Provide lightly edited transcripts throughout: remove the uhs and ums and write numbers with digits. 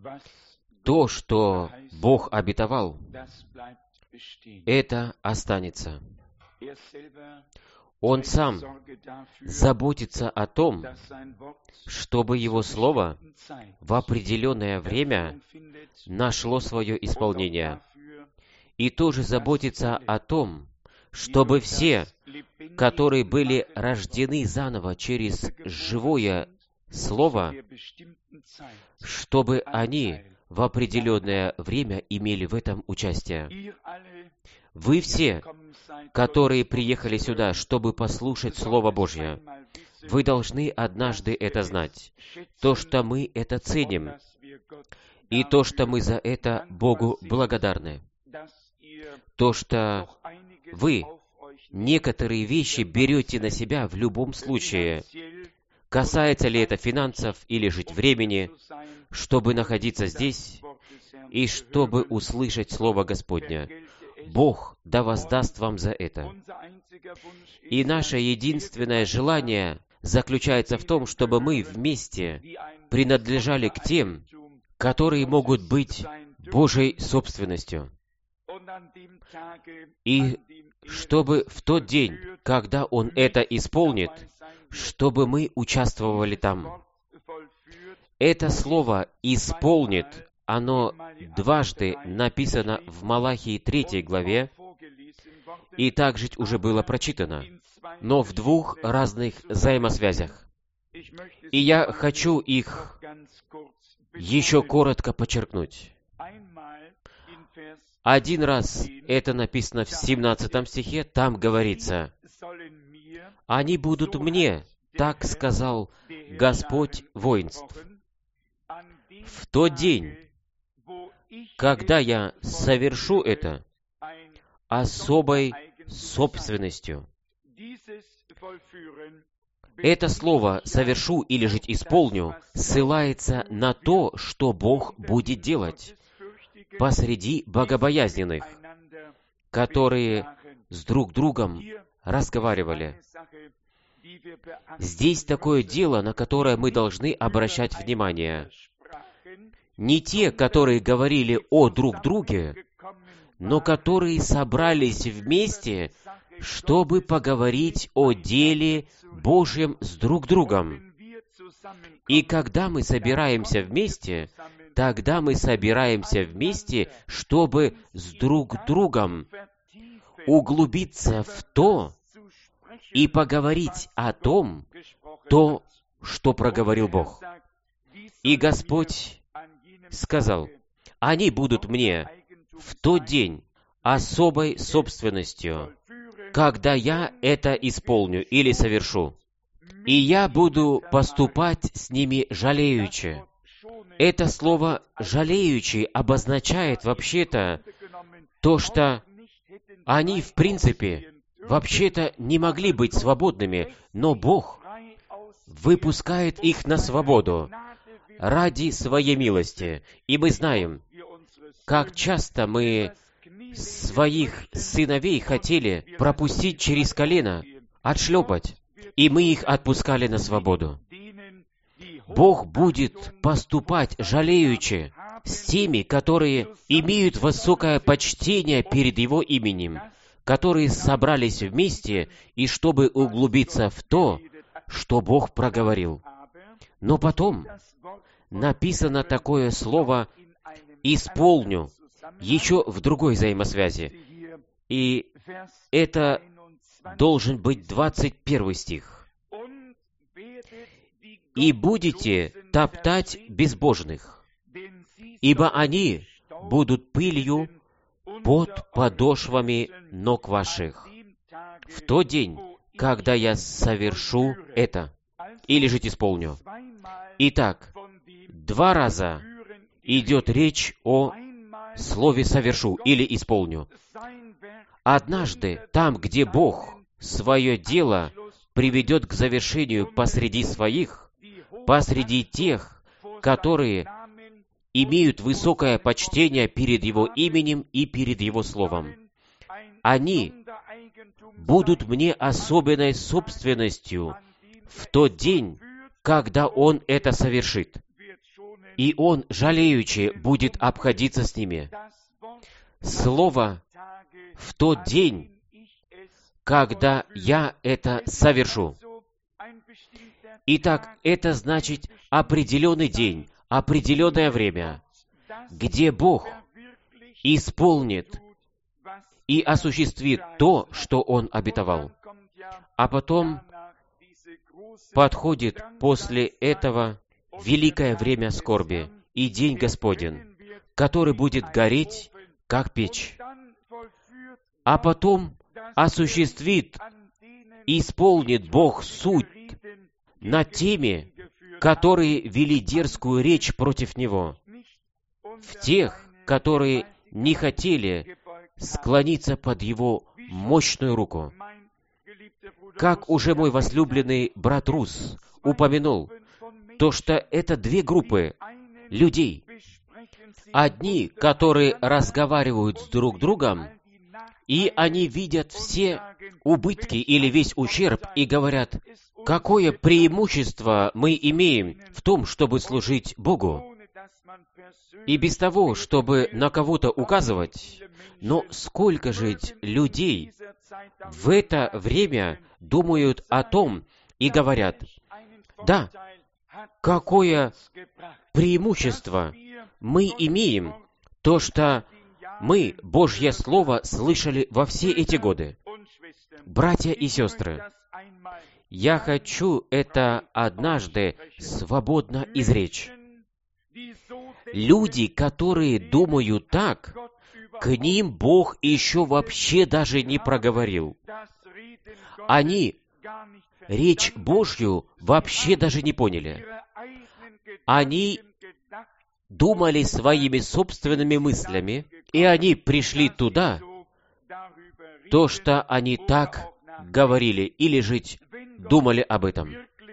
То, что Бог обетовал, это останется. Он сам заботится о том, чтобы Его Слово в определенное время нашло свое исполнение. И тоже заботится о том, чтобы все, которые были рождены заново через живое Слово, чтобы они в определенное время имели в этом участие. Вы все, которые приехали сюда, чтобы послушать Слово Божье, вы должны однажды это знать. То, что мы это ценим, и то, что мы за это Богу благодарны. То, что вы некоторые вещи берете на себя в любом случае, касается ли это финансов или жить времени, чтобы находиться здесь и чтобы услышать Слово Господне. Бог да воздаст вам за это. И наше единственное желание заключается в том, чтобы мы вместе принадлежали к тем, которые могут быть Божьей собственностью. И чтобы в тот день, когда Он это исполнит, чтобы мы участвовали там. Это слово «исполнит», оно дважды написано в Малахии 3 главе, и также уже было прочитано, но в двух разных взаимосвязях. И я хочу их еще коротко подчеркнуть. Один раз это написано в 17 стихе, там говорится: «Они будут мне, так сказал Господь воинств, в тот день, когда я совершу это особой собственностью». Это слово «совершу» или же «исполню» ссылается на то, что Бог будет делать посреди богобоязненных, которые с друг другом разговаривали. Здесь такое дело, на которое мы должны обращать внимание. Не те, которые говорили о друг друге, но которые собрались вместе, чтобы поговорить о деле Божьем с друг другом. И когда мы собираемся вместе, тогда мы собираемся вместе, чтобы с друг другом углубиться в то и поговорить о том, что проговорил Бог. И Господь сказал: «Они будут мне в тот день особой собственностью, когда я это исполню или совершу. И я буду поступать с ними жалеючи». Это слово «жалеючи» обозначает вообще-то то, что они, в принципе, вообще-то не могли быть свободными, но Бог выпускает их на свободу ради своей милости. И мы знаем, как часто мы своих сыновей хотели пропустить через колено, отшлепать, и мы их отпускали на свободу. Бог будет поступать жалеючи с теми, которые имеют высокое почтение перед Его именем, которые собрались вместе и чтобы углубиться в то, что Бог проговорил. Но потом написано такое слово «исполню» еще в другой взаимосвязи. И это должен быть 21 стих. «И будете топтать безбожных, ибо они будут пылью под подошвами ног ваших в тот день, когда я совершу это, или же исполню». Итак, 2 раза идет речь о слове «совершу» или «исполню». Однажды, там, где Бог свое дело приведет к завершению посреди своих, посреди тех, которые имеют высокое почтение перед Его именем и перед Его Словом. Они будут мне особенной собственностью в тот день, когда Он это совершит. и Он, жалеючи, будет обходиться с ними. Слово в тот день, когда я это совершу. Итак, это значит определенный день, определенное время, где Бог исполнит и осуществит то, что Он обетовал. А потом подходит после этого великое время скорби и день Господень, который будет гореть, как печь. А потом осуществит, исполнит Бог суд над теми, которые вели дерзкую речь против Него, в тех, которые не хотели склониться под Его мощную руку. Как уже мой возлюбленный брат Рус упомянул, то что это две группы людей. Одни, которые разговаривают с друг другом, и они видят все убытки или весь ущерб и говорят, какое преимущество мы имеем в том, чтобы служить Богу. И без того, чтобы на кого-то указывать, но сколько же людей в это время думают о том и говорят, да, какое преимущество мы имеем, то, что мы Божье Слово слышали во все эти годы. Братья и сестры, я хочу это однажды свободно изречь. Люди, которые думают так, к ним Бог еще вообще даже не проговорил. Они речь Божью вообще даже не поняли. Они думали своими собственными мыслями, и они пришли туда, то, что они так говорили или жить думали об этом.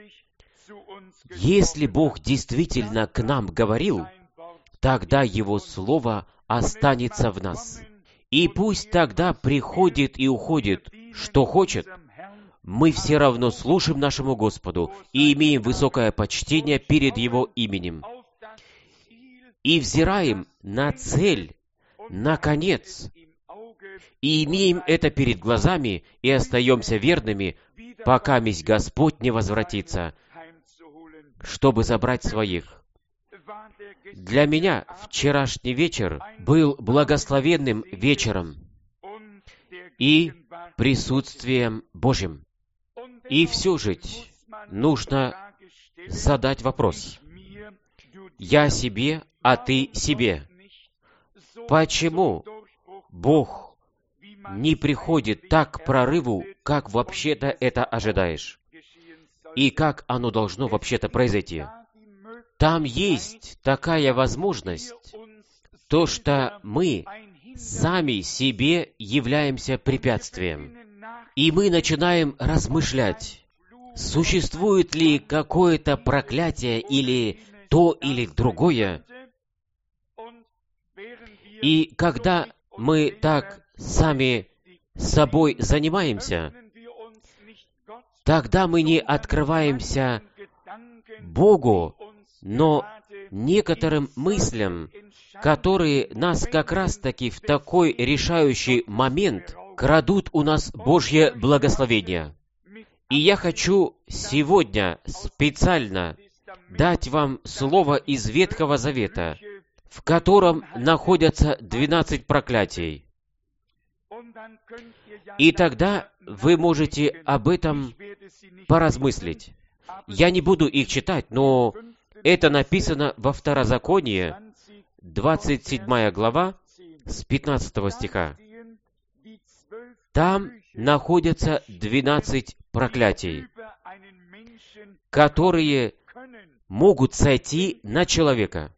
Если Бог действительно к нам говорил, тогда Его Слово останется в нас. И пусть тогда приходит и уходит, что хочет, мы все равно служим нашему Господу и имеем высокое почтение перед Его именем. И взираем на цель, на конец, и имеем это перед глазами, и остаемся верными, пока месть Господь не возвратится, чтобы забрать своих. Для меня вчерашний вечер был благословенным вечером и присутствием Божьим. И все же нужно задать вопрос. Я себе, а ты себе. Почему Бог не приходит так к прорыву, как вообще-то это ожидаешь? И как оно должно вообще-то произойти? Там есть такая возможность, то, что мы сами себе являемся препятствием. И мы начинаем размышлять, существует ли какое-то проклятие или то или другое. И когда мы так сами собой занимаемся, тогда мы не открываемся Богу, но некоторым мыслям, которые нас как раз-таки в такой решающий момент крадут у нас Божье благословение. И я хочу сегодня специально дать вам слово из Ветхого Завета, в котором находятся 12 проклятий. И тогда вы можете об этом поразмыслить. Я не буду их читать, но это написано во Второзаконии, 27 глава, с 15 стиха. Там находятся 12 проклятий, которые могут сойти на человека,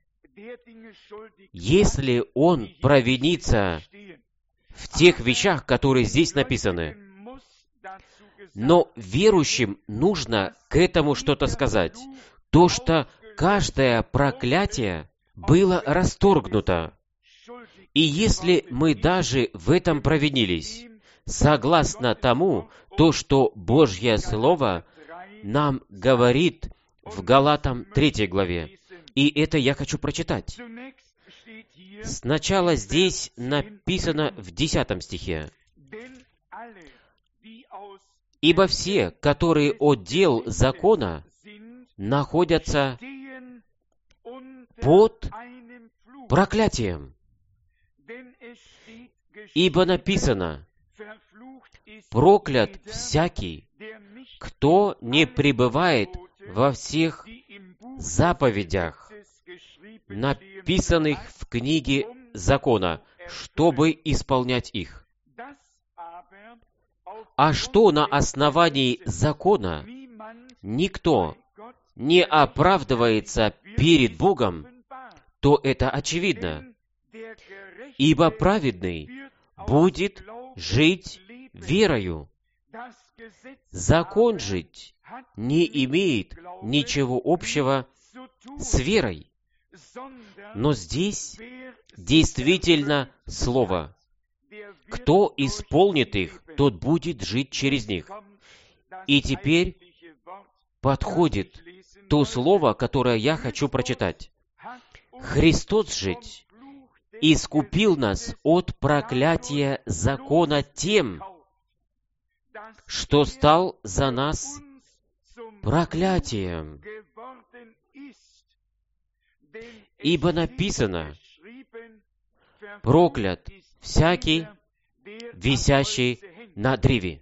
если он провинится в тех вещах, которые здесь написаны. Но верующим нужно к этому что-то сказать. То, что каждое проклятие было расторгнуто. И если мы даже в этом провинились, согласно тому, то, что Божье Слово нам говорит в Галатам 3 главе, И это я хочу прочитать. Сначала здесь написано в 10 стихе. «Ибо все, которые от дел закона, находятся под проклятием. Ибо написано: проклят всякий, кто не пребывает во всех заповедях, написанных в книге закона, чтобы исполнять их». А что на основании закона никто не оправдывается перед Богом, то это очевидно. Ибо праведный будет жить верою. Закон жить не имеет ничего общего с верой. Но здесь действительно слово. Кто исполнит их, тот будет жить через них. И теперь подходит то слово, которое я хочу прочитать. Христос жить искупил нас от проклятия закона тем, что стал за нас проклятием. Ибо написано: проклят всякий, висящий на древе.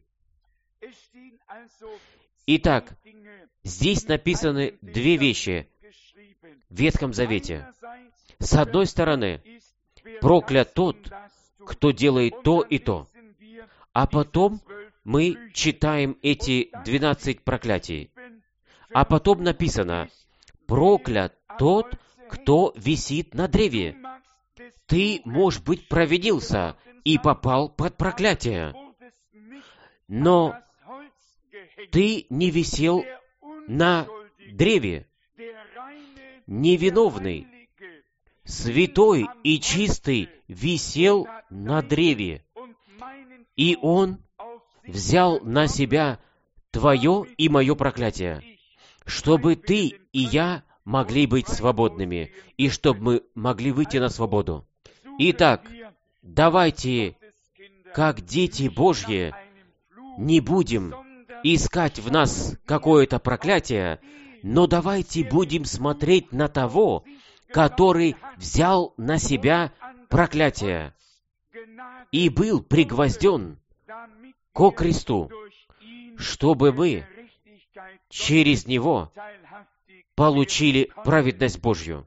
Итак, здесь написаны две вещи в Ветхом Завете. С одной стороны, проклят тот, кто делает то и то. А потом мы читаем эти 12 проклятий. А потом написано: проклят тот, кто висит на древе. Ты, может быть, провинился и попал под проклятие. Но ты не висел на древе. Невиновный, святой и чистый висел на древе. И он взял на себя твое и мое проклятие, чтобы ты и я могли быть свободными, и чтобы мы могли выйти на свободу. Итак, давайте, как дети Божьи, не будем искать в нас какое-то проклятие, но давайте будем смотреть на того, который взял на себя проклятие и был пригвозден ко кресту, чтобы мы через него получили праведность Божью.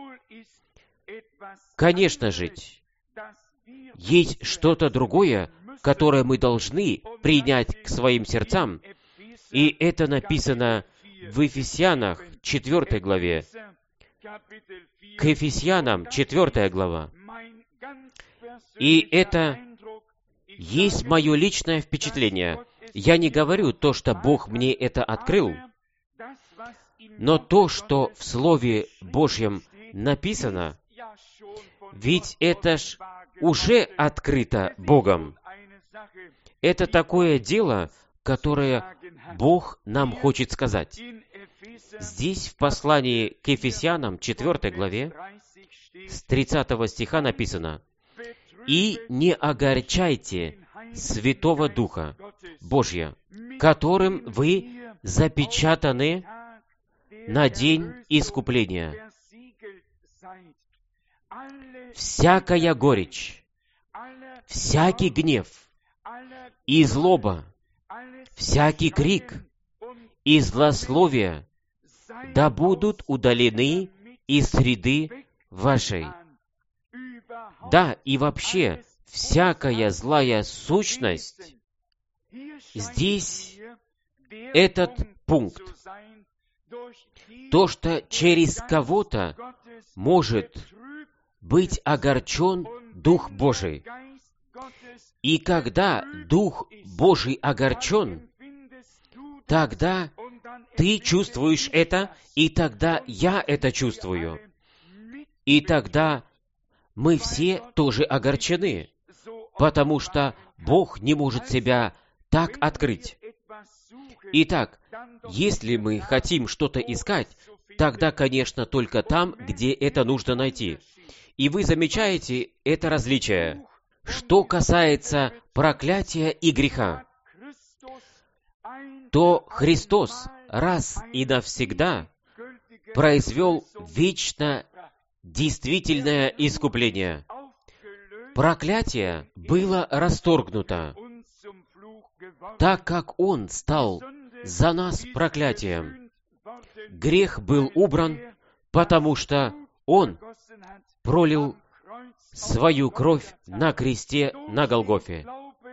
Конечно же, есть что-то другое, которое мы должны принять к своим сердцам, и это написано в Ефесянах 4 главе. К Ефесянам 4 глава. И это есть мое личное впечатление. Я не говорю то, что Бог мне это открыл, но то, что в Слове Божьем написано, ведь это ж уже открыто Богом. Это такое дело, которое Бог нам хочет сказать. Здесь в послании к Ефесянам 4 главе с 30 стиха написано: «И не огорчайте Святого Духа Божия, которым вы запечатаны на день искупления. Всякая горечь, всякий гнев и злоба, всякий крик и злословие да будут удалены из среды вашей. Да, и вообще, всякая злая сущность». Здесь этот пункт. То, что через кого-то может быть огорчен Дух Божий. И когда Дух Божий огорчен, тогда ты чувствуешь это, и тогда я это чувствую. И тогда мы все тоже огорчены, потому что Бог не может себя так открыть. Итак, если мы хотим что-то искать, тогда, конечно, только там, где это нужно найти. И вы замечаете это различие. Что касается проклятия и греха, то Христос раз и навсегда произвел вечно действительное искупление. Проклятие было расторгнуто, так как Он стал за нас проклятием. Грех был убран, потому что Он пролил свою кровь на кресте на Голгофе.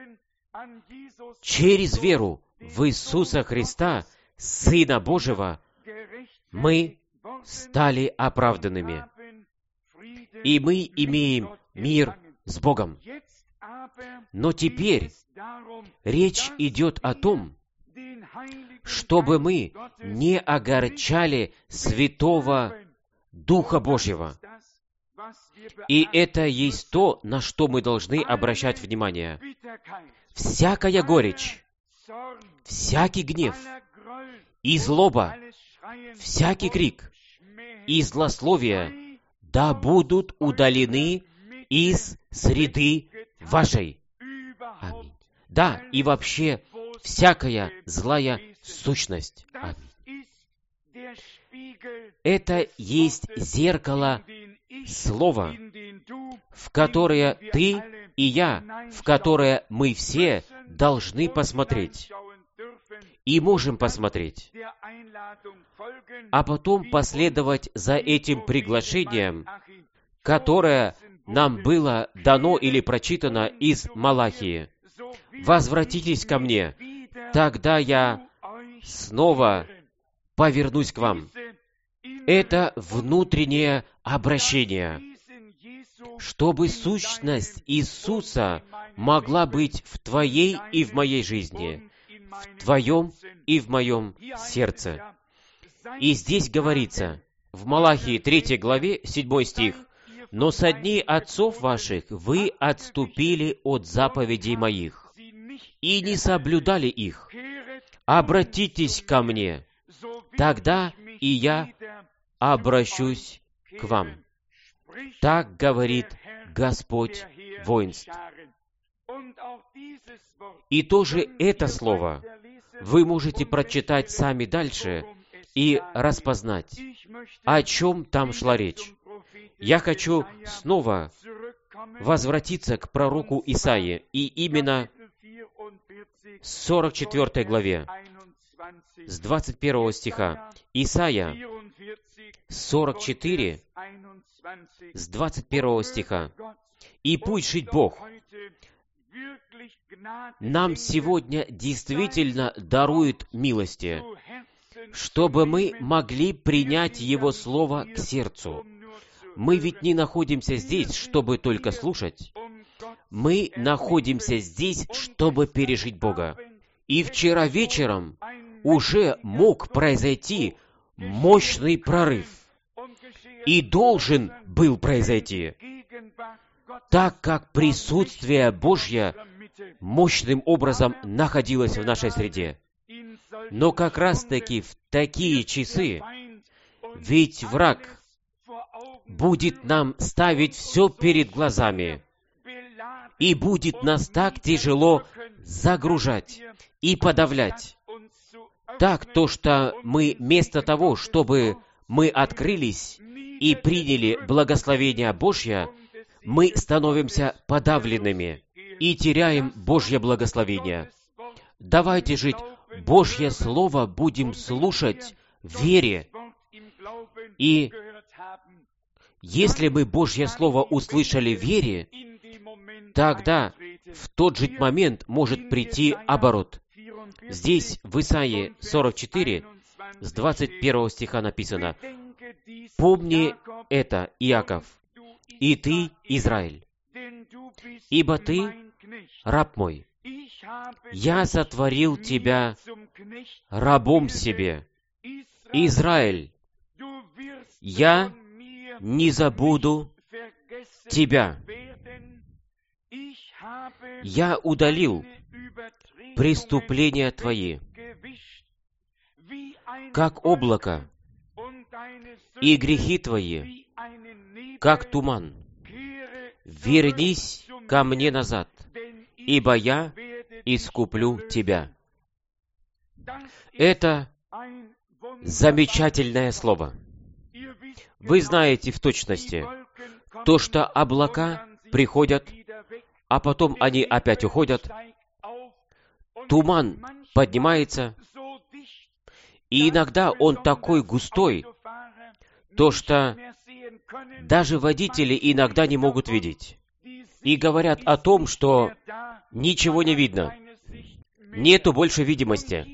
Через веру в Иисуса Христа, Сына Божьего, мы стали оправданными. И мы имеем мир с Богом. Но теперь речь идет о том, чтобы мы не огорчали Святого Духа Божьего. И это есть то, на что мы должны обращать внимание. Всякая горечь, всякий гнев и злоба, всякий крик и злословие да будут удалены из среды вашей. Аминь. Да, и вообще всякая злая сущность. Аминь. Это есть зеркало Слова, в которое ты и я, в которое мы все должны посмотреть. И можем посмотреть. А потом последовать за этим приглашением, которое нам было дано или прочитано из Малахии. «Возвратитесь ко мне, тогда я снова повернусь к вам». Это внутреннее обращение, чтобы сущность Иисуса могла быть в твоей и в моей жизни, в твоем и в моем сердце. И здесь говорится, в Малахии 3 главе, 7 стих, «Но со дней отцов ваших вы отступили от заповедей моих и не соблюдали их. Обратитесь ко мне, тогда и я обращусь к вам». Так говорит Господь воинств. И тоже это слово вы можете прочитать сами дальше и распознать, о чем там шла речь. Я хочу снова возвратиться к пророку Исаии, и именно 44 главе, с 21 стиха. Исайя 44, с 21 стиха. «И пусть жить Бог нам сегодня действительно дарует милости, чтобы мы могли принять Его Слово к сердцу». Мы ведь не находимся здесь, чтобы только слушать. Мы находимся здесь, чтобы пережить Бога. И вчера вечером уже мог произойти мощный прорыв. И должен был произойти, так как присутствие Божье мощным образом находилось в нашей среде. Но как раз-таки в такие часы, ведь враг будет нам ставить все перед глазами, и будет нас так тяжело загружать и подавлять. Так, то, что мы вместо того, чтобы мы открылись и приняли благословение Божье, мы становимся подавленными и теряем Божье благословение. Давайте жить Божье Слово будем слушать в вере. И если мы Божье Слово услышали в вере, тогда в тот же момент может прийти оборот. Здесь в Исаии 44, с 21 стиха написано: «Помни это, Иаков, и ты, Израиль, ибо ты раб мой. Я сотворил тебя рабом себе. Израиль, я не забуду тебя. Я удалил преступления твои, как облако, и грехи твои, как туман. Вернись ко мне назад, ибо я искуплю тебя». Это замечательное слово. Вы знаете в точности то, что облака приходят, а потом они опять уходят. Туман поднимается, и иногда он такой густой, то, что даже водители иногда не могут видеть. И говорят о том, что ничего не видно. Нету больше видимости.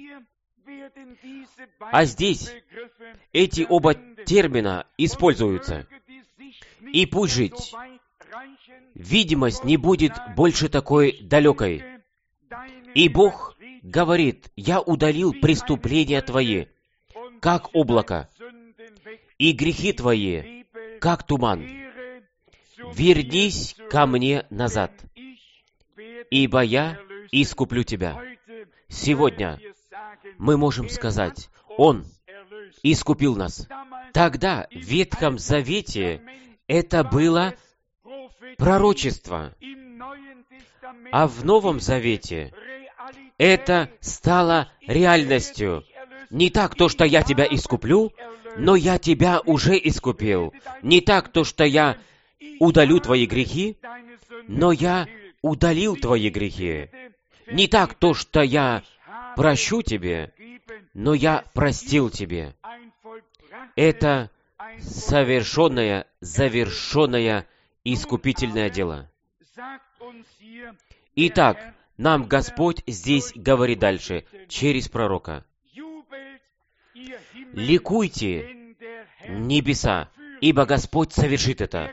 А здесь эти оба термина используются. И пусть жить. Видимость не будет больше такой далекой. И Бог говорит: «Я удалил преступления твои, как облако, и грехи твои, как туман. Вернись ко мне назад, ибо я искуплю тебя». Сегодня мы можем сказать: Он искупил нас. Тогда в Ветхом Завете это было пророчество, а в Новом Завете это стало реальностью. Не так то, что я тебя искуплю, но я тебя уже искупил. Не так то, что я удалю твои грехи, но я удалил твои грехи. Не так то, что я прощу тебе, но я простил тебе. Это совершенное, завершенное искупительное дело. Итак, нам Господь здесь говорит дальше, через пророка: «Ликуйте, небеса, ибо Господь совершит это».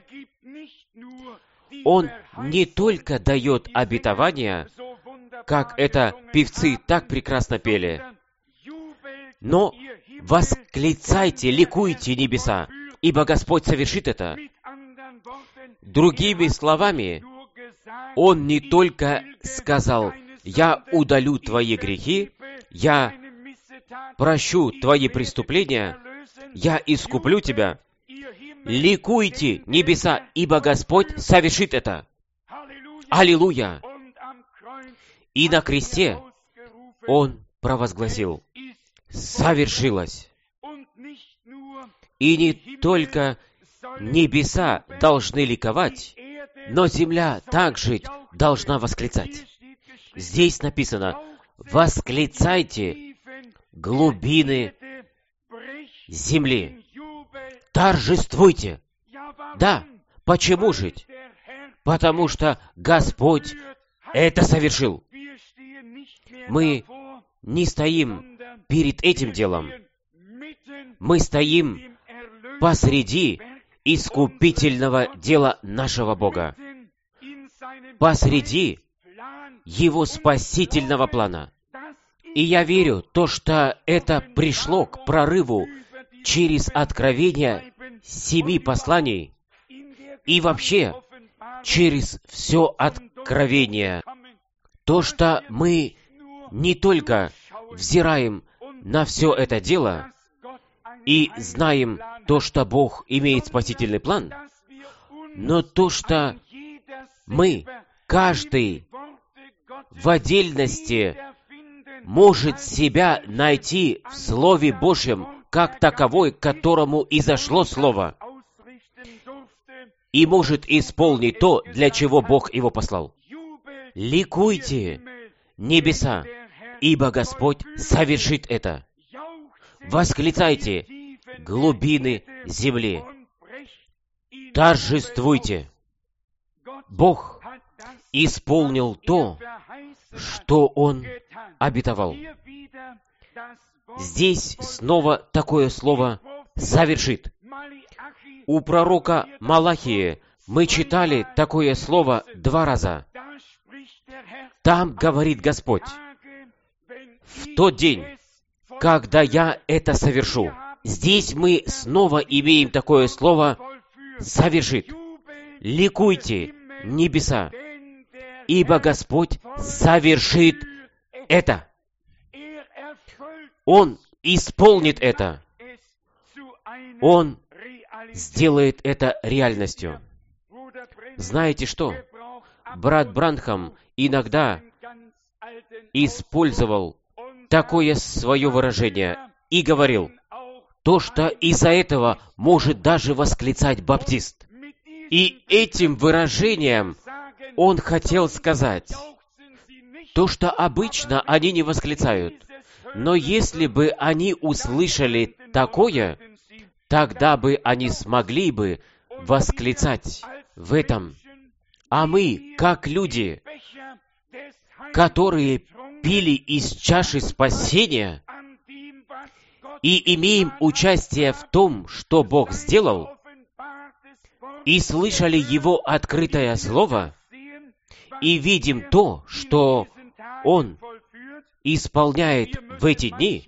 Он не только дает обетования, как это певцы так прекрасно пели, но восклицайте, ликуйте, небеса, ибо Господь совершит это. Другими словами, Он не только сказал: «Я удалю твои грехи, я прощу твои преступления, я искуплю тебя». Ликуйте, небеса, ибо Господь совершит это. Аллилуйя! И на кресте Он провозгласил: «Совершилось». И не только небеса должны ликовать, но земля также должна восклицать. Здесь написано: «Восклицайте, глубины земли, торжествуйте». Да, почему жить? Потому что Господь это совершил. Мы не стоим перед этим делом. Мы стоим посреди искупительного дела нашего Бога, посреди Его спасительного плана. И я верю, то, что это пришло к прорыву через откровение 7 посланий и вообще через все откровение. То, что мы не только взираем на все это дело и знаем то, что Бог имеет спасительный план, но то, что мы, каждый в отдельности, может себя найти в Слове Божьем как таковой, к которому и зашло Слово, и может исполнить то, для чего Бог его послал. Ликуйте, небеса, ибо Господь совершит это. Восклицайте, глубины земли. Торжествуйте. Бог исполнил то, что Он обетовал. Здесь снова такое слово «совершит». У пророка Малахии мы читали такое слово 2 раза. Там говорит Господь: «В тот день, когда я это совершу». Здесь мы снова имеем такое слово «совершит». Ликуйте, небеса, ибо Господь совершит это. Он исполнит это. Он сделает это реальностью. Знаете что? Брат Бранхам иногда использовал такое свое выражение и говорил, то, что из-за этого может даже восклицать баптист. И этим выражением он хотел сказать, то, что обычно они не восклицают, но если бы они услышали такое, тогда бы они смогли бы восклицать в этом. А мы, как люди, которые пили из чаши спасения и имеем участие в том, что Бог сделал, и слышали Его открытое Слово, и видим то, что Он исполняет в эти дни,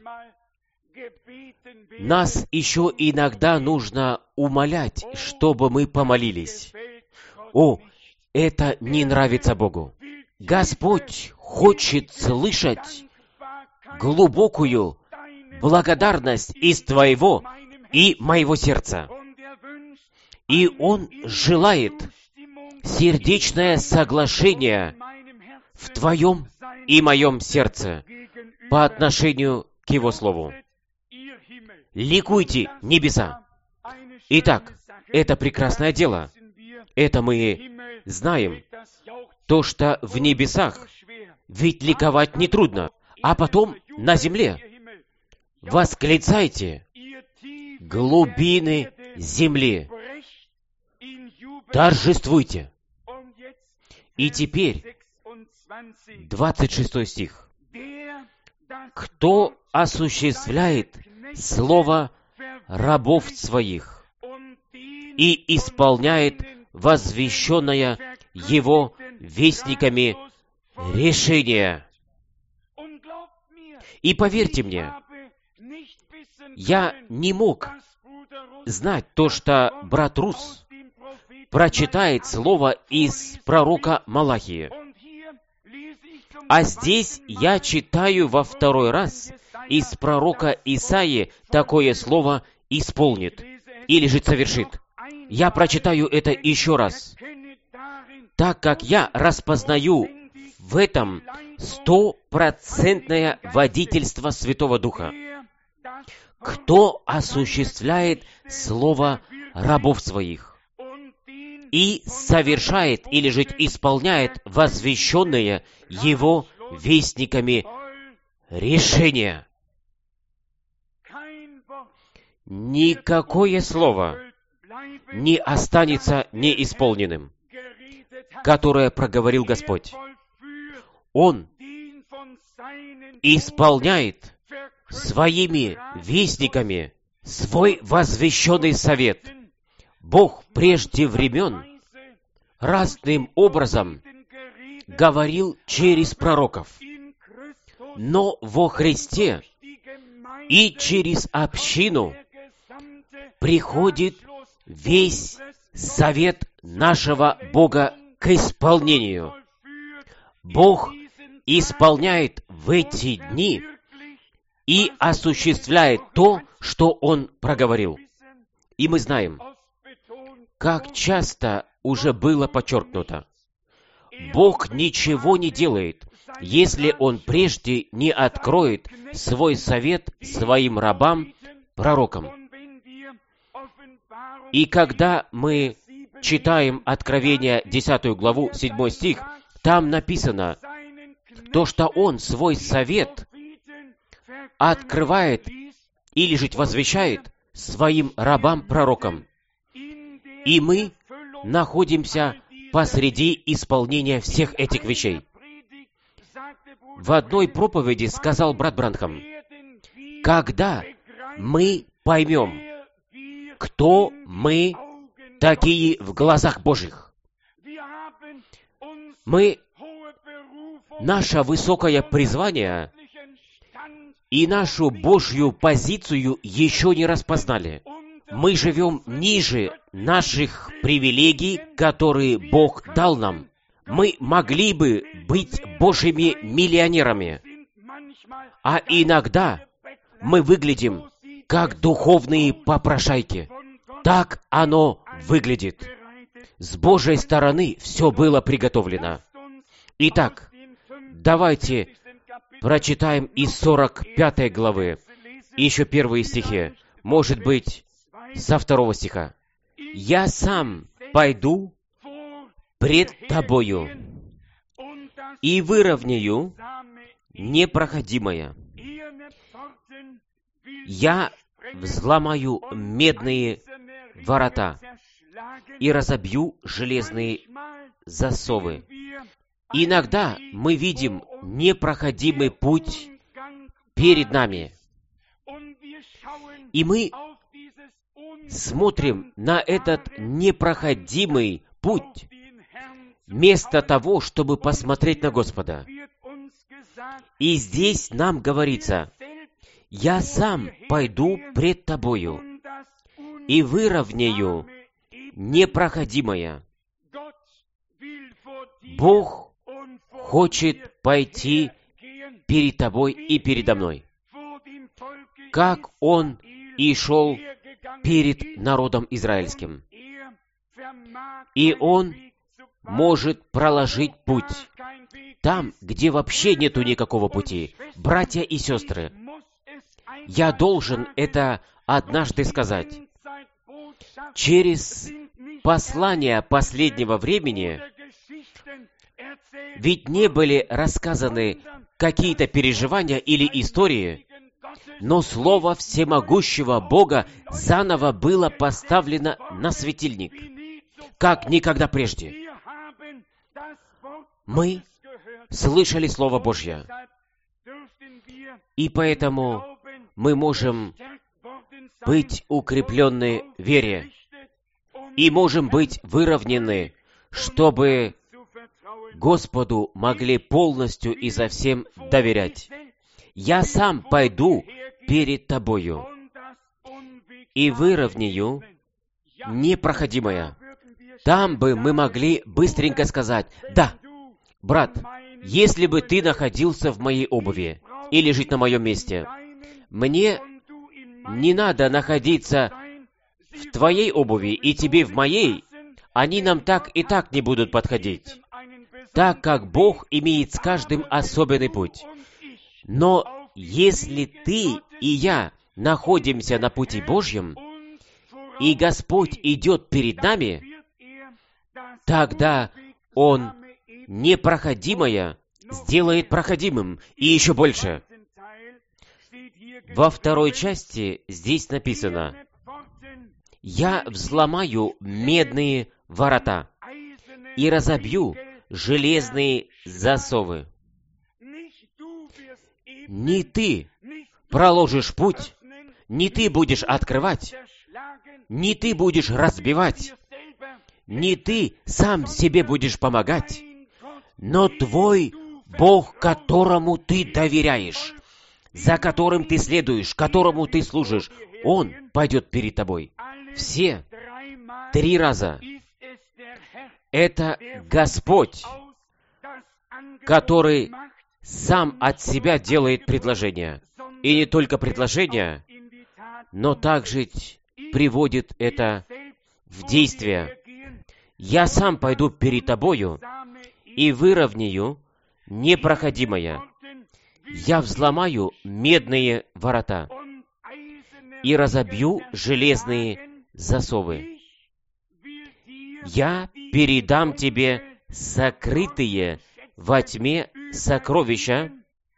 нас еще иногда нужно умолять, чтобы мы помолились. О, это не нравится Богу. Господь хочет слышать глубокую благодарность из твоего и моего сердца. И Он желает сердечное соглашение в твоем и моем сердце по отношению к Его Слову. Ликуйте, небеса! Итак, это прекрасное дело. Это мы знаем. То, что в небесах, ведь ликовать нетрудно. А потом на земле. Восклицайте, глубины земли. Торжествуйте. И теперь 26 стих. Кто осуществляет слово рабов своих и исполняет возвещенное Его вестниками решение. И поверьте мне, я не мог знать то, что брат Рус прочитает слово из пророка Малахии. А здесь я читаю во второй раз из пророка Исаии такое слово «исполнит» или же «совершит». Я прочитаю это еще раз, так как я распознаю в этом 100% водительство Святого Духа. Кто осуществляет слово рабов своих и совершает или же исполняет возвещенное Его вестниками решение. Никакое слово не останется неисполненным, которое проговорил Господь. Он исполняет своими вестниками свой возвещенный совет. Бог прежде времен разным образом говорил через пророков, но во Христе и через общину приходит весь совет нашего Бога к исполнению. Бог исполняет в эти дни и осуществляет то, что Он проговорил. И мы знаем, как часто уже было подчеркнуто, Бог ничего не делает, если Он прежде не откроет свой совет своим рабам, пророкам. И когда мы читаем Откровение 10 главу, 7 стих, там написано, то, что Он свой совет открывает или же возвещает своим рабам-пророкам. И мы находимся посреди исполнения всех этих вещей. В одной проповеди сказал брат Бранхам, когда мы поймем, кто мы такие в глазах Божьих, наше высокое призвание и нашу Божью позицию еще не распознали. Мы живем ниже наших привилегий, которые Бог дал нам. Мы могли бы быть Божьими миллионерами, а иногда мы выглядим как духовные попрошайки. Так оно выглядит. С Божьей стороны все было приготовлено. Итак, давайте прочитаем из 45 главы, еще первые стихи, может быть, со 2 стиха. «Я сам пойду пред тобою и выровняю непроходимое. Я взломаю медные ворота и разобью железные засовы». Иногда мы видим непроходимый путь перед нами, и мы смотрим на этот непроходимый путь, вместо того, чтобы посмотреть на Господа. И здесь нам говорится: «Я сам пойду пред тобою и выровняю непроходимое». Бог хочет пойти перед тобой и передо мной, как Он и шел перед народом израильским. И Он может проложить путь там, где вообще нету никакого пути. Братья и сестры, я должен это однажды сказать. Через послания последнего времени ведь не были рассказаны какие-то переживания или истории, но Слово всемогущего Бога заново было поставлено на светильник, как никогда прежде. Мы слышали Слово Божье, и поэтому мы можем быть укреплены в вере и можем быть выровнены, чтобы Господу могли полностью и совсем доверять. «Я сам пойду перед тобою и выровняю непроходимое». Там бы мы могли быстренько сказать: «Да, брат, если бы ты находился в моей обуви или жить на моем месте, мне не надо находиться в твоей обуви и тебе в моей, они нам так и так не будут подходить, так как Бог имеет с каждым особенный путь. Но если ты и я находимся на пути Божьем, и Господь идет перед нами, тогда Он непроходимое сделает проходимым, и еще больше». Во второй части здесь написано: «Я взломаю медные ворота и разобью железные засовы». Не ты проложишь путь, не ты будешь открывать, не ты будешь разбивать, не ты сам себе будешь помогать, но твой Бог, которому ты доверяешь, за которым ты следуешь, которому ты служишь, Он пойдет перед тобой. Все 3 раза. Это Господь, который сам от себя делает предложение. И не только предложение, но также приводит это в действие. «Я сам пойду перед тобою и выровняю непроходимое. Я взломаю медные ворота и разобью железные засовы. Я передам тебе сокрытые во тьме сокровища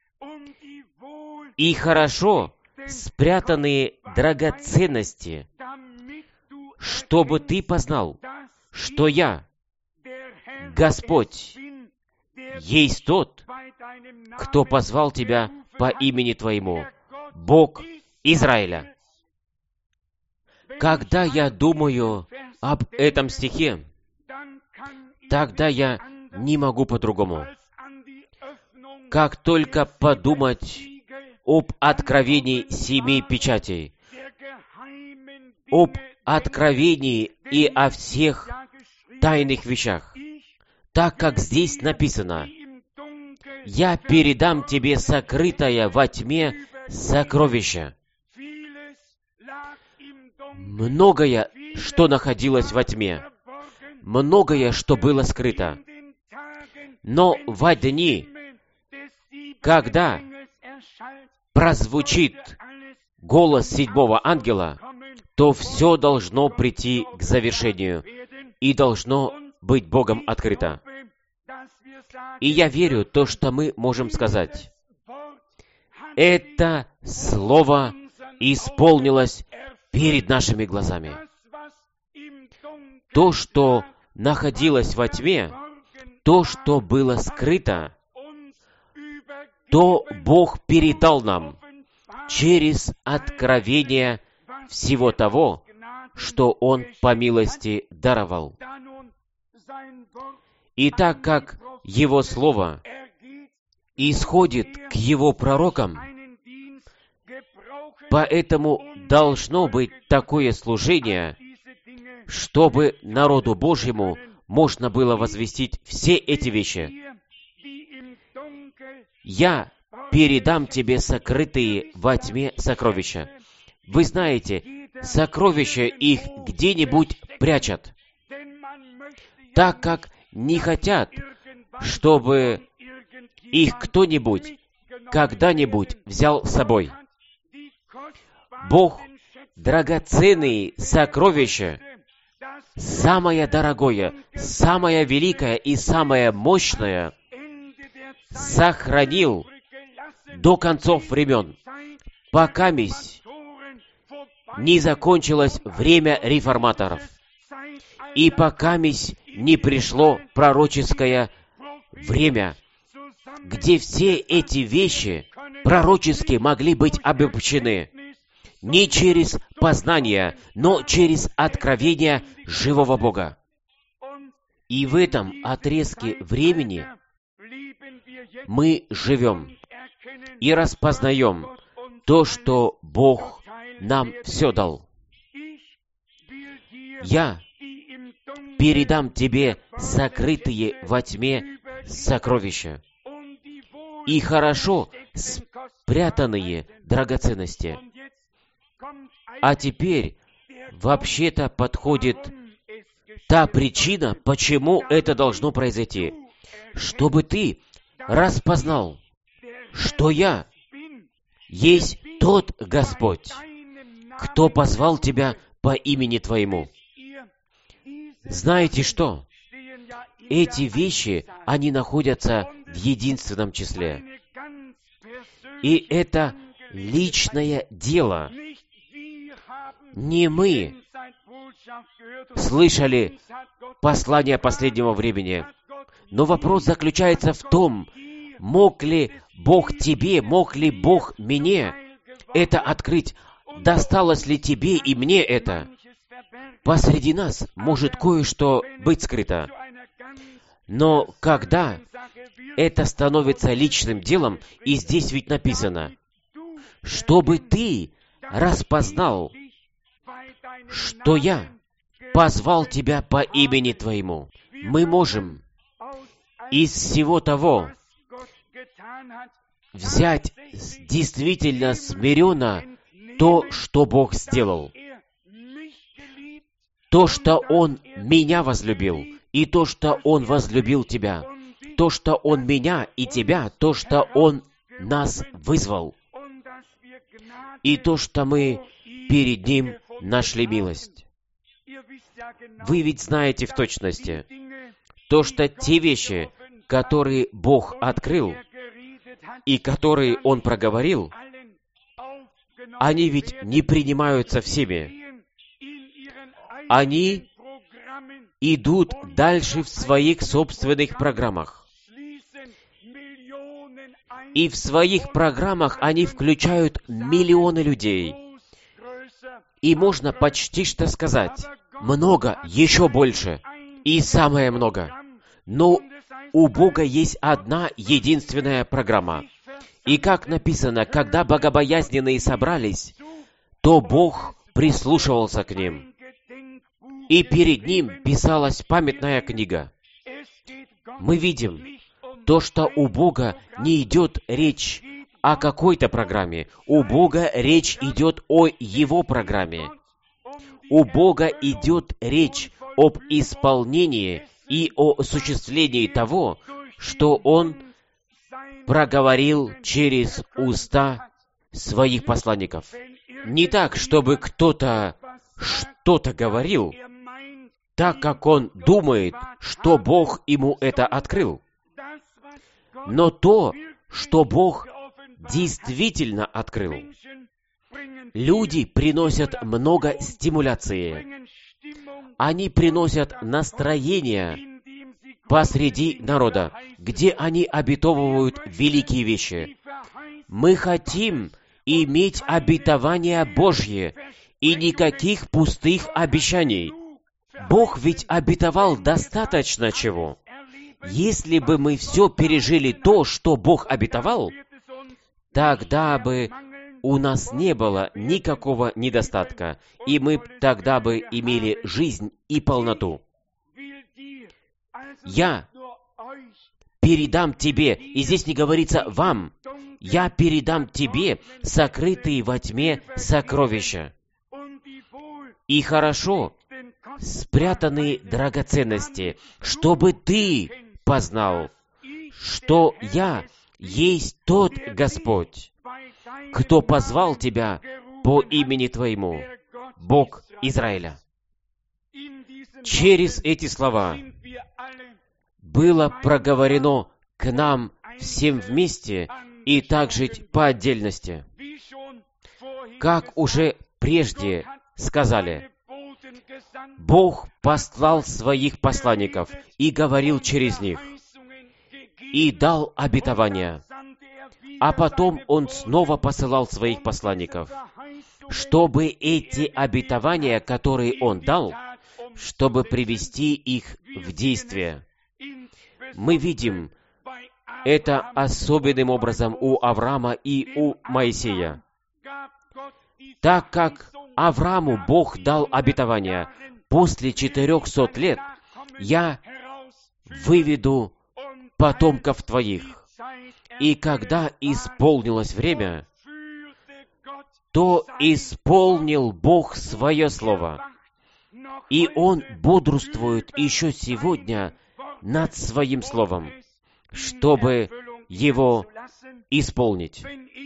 и хорошо спрятанные драгоценности, чтобы ты познал, что я, Господь, есть тот, кто позвал тебя по имени твоему, Бог Израиля». Когда я думаю об этом стихе, тогда я не могу по-другому, как только подумать об откровении 7 печатей, об откровении и о всех тайных вещах, так как здесь написано: «Я передам тебе сокрытое во тьме сокровище». Многое, что находилось во тьме, многое, что было скрыто. Но во дни, когда прозвучит голос седьмого ангела, то все должно прийти к завершению и должно быть Богом открыто. И я верю, то, что мы можем сказать, это Слово исполнилось перед нашими глазами. То, что находилось во тьме, то, что было скрыто, то Бог передал нам через откровение всего того, что Он по милости даровал. И так как Его Слово исходит к Его пророкам, поэтому должно быть такое служение, чтобы народу Божьему можно было возвестить все эти вещи. Я передам тебе сокрытые во тьме сокровища. Вы знаете, сокровища их где-нибудь прячут, так как не хотят, чтобы их кто-нибудь когда-нибудь взял с собой. Бог драгоценные сокровища, самое дорогое, самое великое и самое мощное сохранил до концов времен, пока не закончилось время реформаторов, и пока не пришло пророческое время, где все эти вещи пророчески могли быть обобщены не через познание, но через откровение живого Бога. И в этом отрезке времени мы живем и распознаем то, что Бог нам все дал. Я передам тебе сокрытые во тьме сокровища и хорошо спрятанные драгоценности. А теперь вообще-то подходит та причина, почему это должно произойти. Чтобы ты распознал, что я есть тот Господь, кто позвал тебя по имени твоему. Знаете что? Эти вещи, они находятся в единственном числе. И это личное дело. Не мы слышали послание последнего времени, но вопрос заключается в том, мог ли Бог тебе, мог ли Бог мне это открыть, досталось ли тебе и мне это. Посреди нас может кое-что быть скрыто. Но когда это становится личным делом, и здесь ведь написано, чтобы ты распознал, что я позвал тебя по имени твоему. Мы можем из всего того взять действительно смиренно то, что Бог сделал. То, что Он меня возлюбил, и то, что Он возлюбил тебя. То, что Он меня и тебя, то, что Он нас вызвал. И то, что мы перед Ним нашли милость. Вы ведь знаете в точности, то, что те вещи, которые Бог открыл, и которые Он проговорил, они ведь не принимаются всеми. Они идут дальше в своих собственных программах. И в своих программах они включают миллионы людей. И можно почти что сказать, много, еще больше, и самое много. Но у Бога есть одна единственная программа. И как написано, когда богобоязненные собрались, то Бог прислушивался к ним. И перед Ним писалась памятная книга. Мы видим то, что у Бога не идет речь о какой-то программе. У Бога речь идет о Его программе. у Бога идет речь об исполнении и о осуществлении того, что Он проговорил через уста своих посланников. Не так, чтобы кто-то что-то говорил, так как он думает, что Бог ему это открыл. Но то, что Бог действительно открыл. Люди приносят много стимуляции. Они приносят настроение посреди народа, где они обетовывают великие вещи. Мы хотим иметь обетование Божье и никаких пустых обещаний. Бог ведь обетовал достаточно чего. Если бы мы все пережили то, что Бог обетовал, тогда бы у нас не было никакого недостатка, и мы тогда бы имели жизнь и полноту. Я передам тебе, и здесь не говорится «вам», я передам тебе сокрытые во тьме сокровища и хорошо спрятанные драгоценности, чтобы ты познал, что я есть тот Господь, кто позвал тебя по имени твоему, Бог Израиля. Через эти слова было проговорено к нам всем вместе и также по отдельности. Как уже прежде сказали, Бог послал своих посланников и говорил через них, и дал обетования. А потом Он снова посылал своих посланников, чтобы эти обетования, которые Он дал, чтобы привести их в действие. Мы видим это особенным образом у Авраама и у Моисея. Так как Аврааму Бог дал обетование, после 400 лет я выведу потомков твоих. И когда исполнилось время, то исполнил Бог свое слово. И Он бодрствует еще сегодня над своим словом, чтобы его исполнить.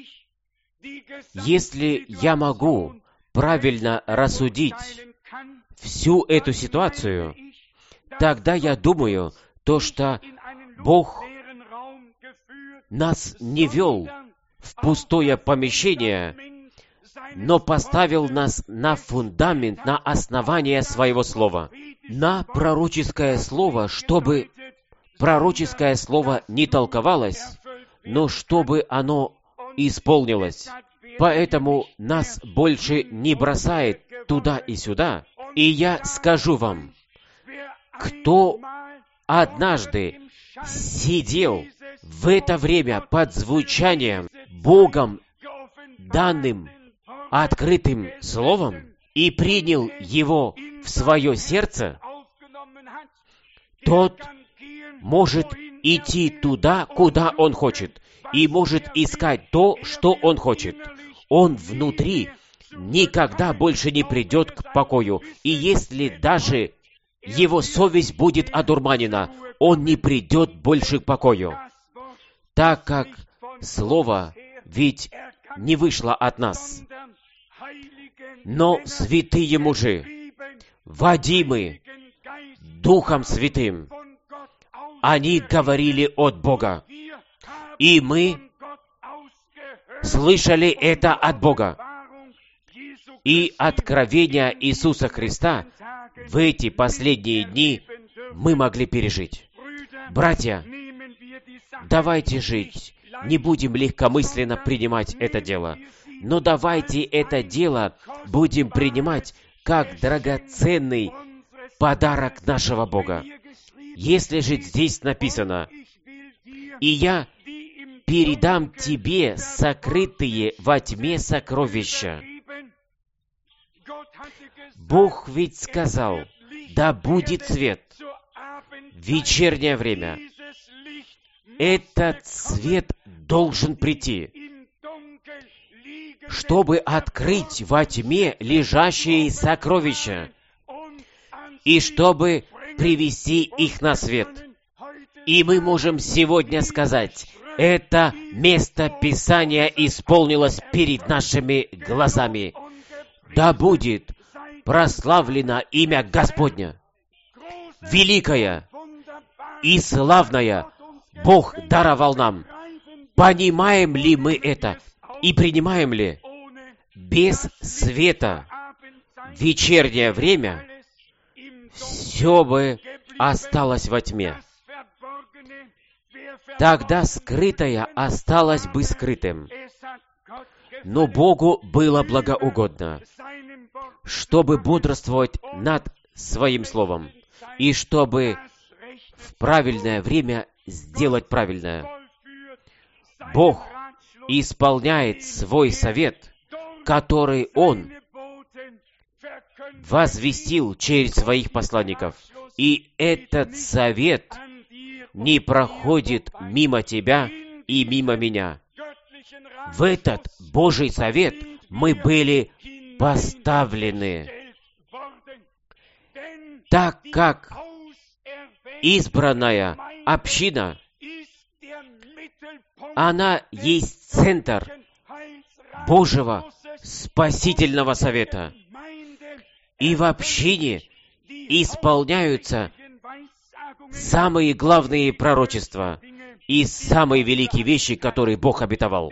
Если я могу правильно рассудить всю эту ситуацию, тогда я думаю, то, что Бог нас не вел в пустое помещение, но поставил нас на фундамент, на основание своего слова, на пророческое слово, чтобы пророческое слово не толковалось, но чтобы оно исполнилось. Поэтому нас больше не бросает туда и сюда. И я скажу вам, кто однажды сидел в это время под звучанием Богом данным открытым словом и принял его в свое сердце, тот может идти туда, куда он хочет, и может искать то, что он хочет. Он внутри никогда больше не придет к покою, и если даже его совесть будет одурманена, он не придет больше к покою, так как Слово ведь не вышло от нас. Но святые мужи, водимы Духом Святым, они говорили от Бога, и мы слышали это от Бога. И откровение Иисуса Христа в эти последние дни мы могли пережить. Братья, давайте жить, не будем легкомысленно принимать это дело, но давайте это дело будем принимать как драгоценный подарок нашего Бога. Если же здесь написано, «И я передам тебе сокрытые во тьме сокровища», Бог ведь сказал, «Да будет свет». В вечернее время этот свет должен прийти, чтобы открыть во тьме лежащие сокровища, и чтобы привести их на свет. И мы можем сегодня сказать, это место Писания исполнилось перед нашими глазами. Да будет прославлено имя Господня. Великое и славное Бог даровал нам. Понимаем ли мы это и принимаем ли? Без света в вечернее время все бы осталось во тьме. Тогда скрытое осталось бы скрытым. Но Богу было благоугодно, чтобы бодрствовать над Своим Словом, и чтобы в правильное время сделать правильное. Бог исполняет свой совет, который Он возвестил через своих посланников. И этот совет не проходит мимо тебя и мимо меня. В этот Божий совет мы были поставлены, так как избранная община, она есть центр Божьего спасительного совета. И в общине исполняются самые главные пророчества и самые великие вещи, которые Бог обетовал.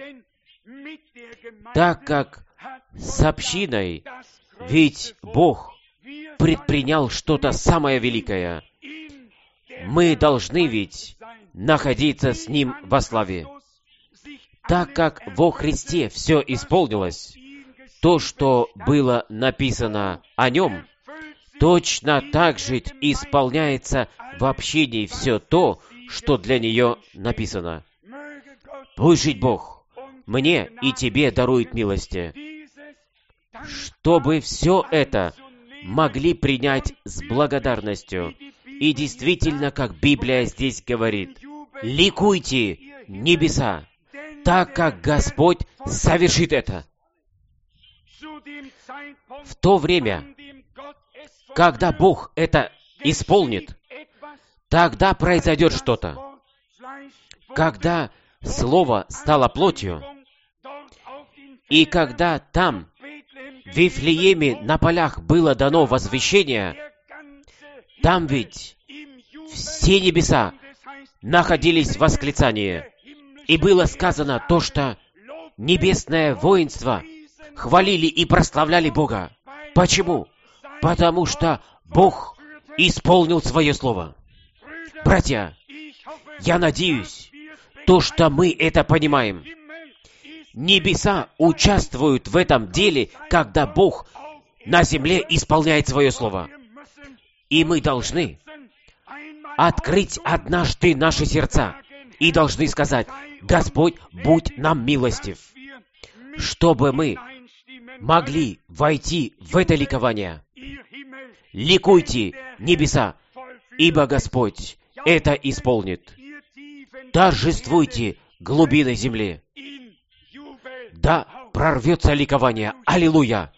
Так как с общиной, ведь Бог предпринял что-то самое великое, мы должны ведь находиться с Ним во славе. Так как во Христе все исполнилось, то, что было написано о Нем, точно так же исполняется в общине все то, что для нее написано. Пусть жить Бог мне и тебе дарует милости, чтобы все это могли принять с благодарностью. И действительно, как Библия здесь говорит, ликуйте, небеса, так как Господь совершит это. В то время, когда Бог это исполнит, тогда произойдет что-то. Когда Слово стало плотью, и когда там, в Вифлееме, на полях было дано возвещение, там ведь все небеса находились в восклицании. И было сказано то, что небесное воинство хвалили и прославляли Бога. Почему? Потому что Бог исполнил свое слово. Братья, я надеюсь, то, что мы это понимаем. Небеса участвуют в этом деле, когда Бог на земле исполняет свое слово. И мы должны открыть однажды наши сердца и должны сказать: Господь, будь нам милостив, чтобы мы могли войти в это ликование. Ликуйте, небеса, ибо Господь это исполнит. Торжествуйте, глубины земли. Да прорвется ликование. Аллилуйя!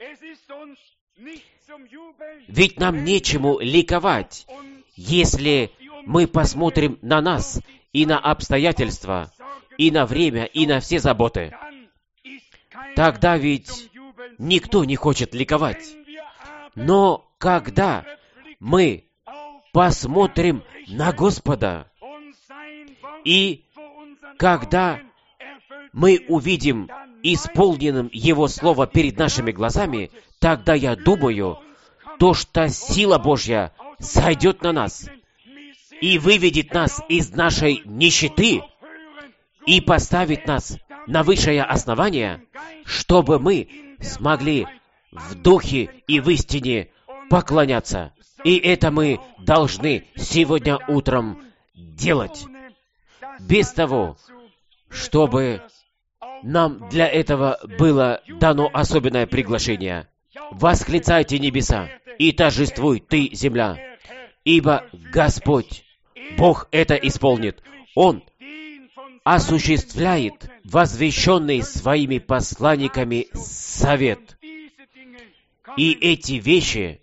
Ведь нам нечему ликовать, если мы посмотрим на нас и на обстоятельства, и на время, и на все заботы. Тогда ведь никто не хочет ликовать. Но когда мы посмотрим на Господа, и когда мы увидим исполненным Его Слово перед нашими глазами, тогда я думаю, то, что сила Божья сойдет на нас и выведет нас из нашей нищеты и поставит нас на высшее основание, чтобы мы смогли в духе и в истине поклоняться. И это мы должны сегодня утром делать. Без того, чтобы нам для этого было дано особенное приглашение. Восклицайте небеса, и торжествуй ты, земля, ибо Господь, Бог это исполнит. Он осуществляет возвещенный своими посланниками совет. И эти вещи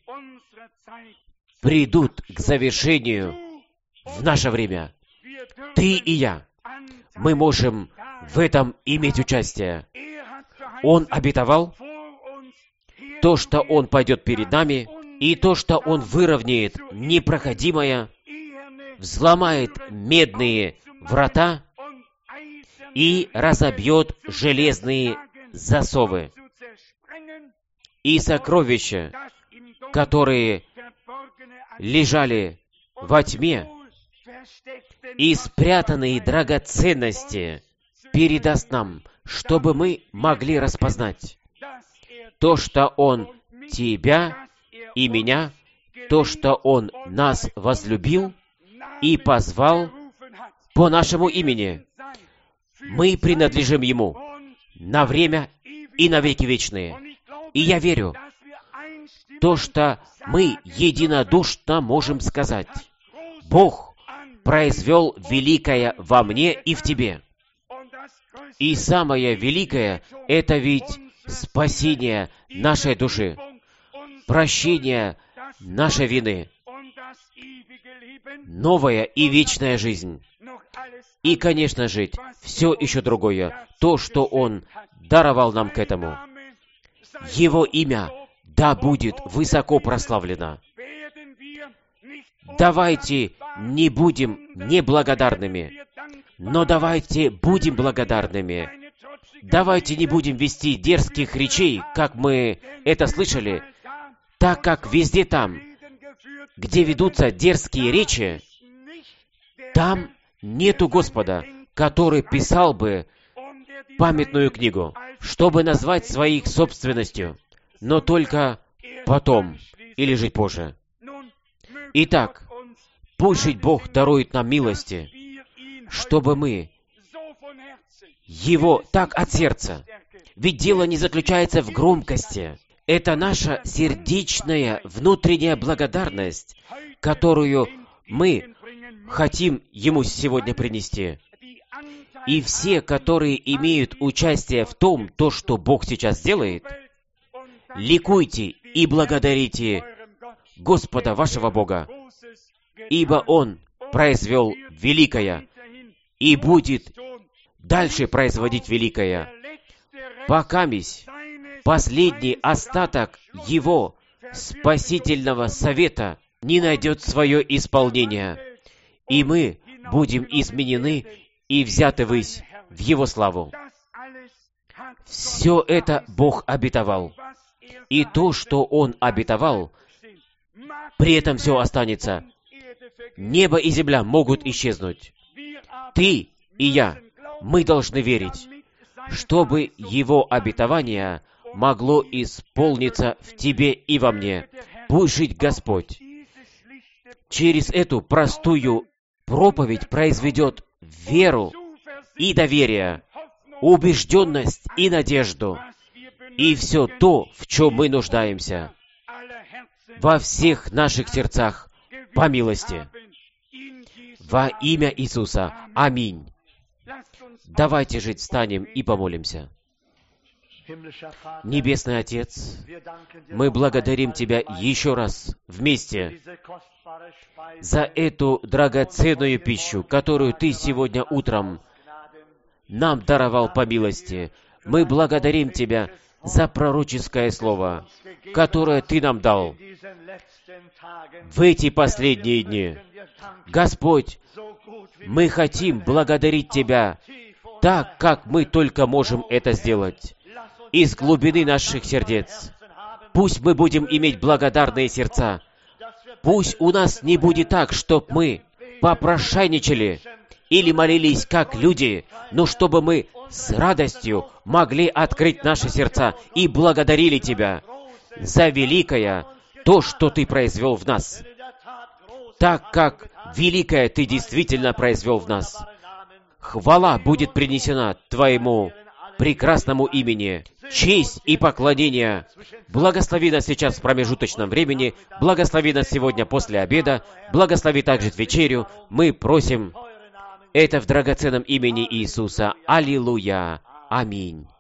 придут к завершению в наше время. Ты и я, мы можем в этом иметь участие. Он обетовал то, что Он пойдет перед нами, и то, что Он выровняет непроходимое, взломает медные врата и разобьет железные засовы. И сокровища, которые лежали во тьме, и спрятанные драгоценности передаст нам, чтобы мы могли распознать то, что Он тебя и меня, то, что Он нас возлюбил и позвал по нашему имени. Мы принадлежим Ему на время и на веки вечные. И я верю, то, что мы единодушно можем сказать: Бог произвел великое во мне и в тебе. И самое великое — это ведь спасение нашей души, прощение нашей вины, новая и вечная жизнь. И, конечно же, все еще другое, то, что Он даровал нам к этому. Его имя да будет высоко прославлено. Давайте не будем неблагодарными, но давайте будем благодарными. Давайте не будем вести дерзких речей, как мы это слышали, так как везде там, где ведутся дерзкие речи, там нету Господа, который писал бы памятную книгу, чтобы назвать своих собственностью, но только потом или жить позже. Итак, пусть жить Бог дарует нам милости, чтобы мы Его так от сердца. Ведь дело не заключается в громкости. Это наша сердечная внутренняя благодарность, которую мы хотим Ему сегодня принести. И все, которые имеют участие в том, то, что Бог сейчас делает, ликуйте и благодарите Господа вашего Бога, ибо Он произвел великое и будет дальше производить великое, покамись последний остаток Его спасительного совета не найдет свое исполнение, и мы будем изменены и взяты ввысь в Его славу. Все это Бог обетовал. И то, что Он обетовал, при этом все останется. Небо и земля могут исчезнуть. Ты и я, мы должны верить, чтобы Его обетование могло исполниться в тебе и во мне. Пусть жить Господь через эту простую проповедь произведет веру и доверие, убежденность и надежду, и все то, в чем мы нуждаемся, во всех наших сердцах, по милости. Во имя Иисуса. Аминь. Давайте же встанем и помолимся. Небесный Отец, мы благодарим Тебя еще раз вместе за эту драгоценную пищу, которую Ты сегодня утром нам даровал по милости. Мы благодарим Тебя за пророческое слово, которое Ты нам дал в эти последние дни. Господь, мы хотим благодарить Тебя так, как мы только можем это сделать, из глубины наших сердец. Пусть мы будем иметь благодарные сердца. Пусть у нас не будет так, чтоб мы попрошайничали или молились как люди, но чтобы мы с радостью могли открыть наши сердца и благодарили Тебя за великое то, что Ты произвел в нас, так как великое Ты действительно произвел в нас. Хвала будет принесена Твоему прекрасному имени, честь и поклонение. Благослови нас сейчас в промежуточном времени, благослови нас сегодня после обеда, благослови также вечерю. Мы просим Это в драгоценном имени Иисуса. Аллилуйя. Аминь.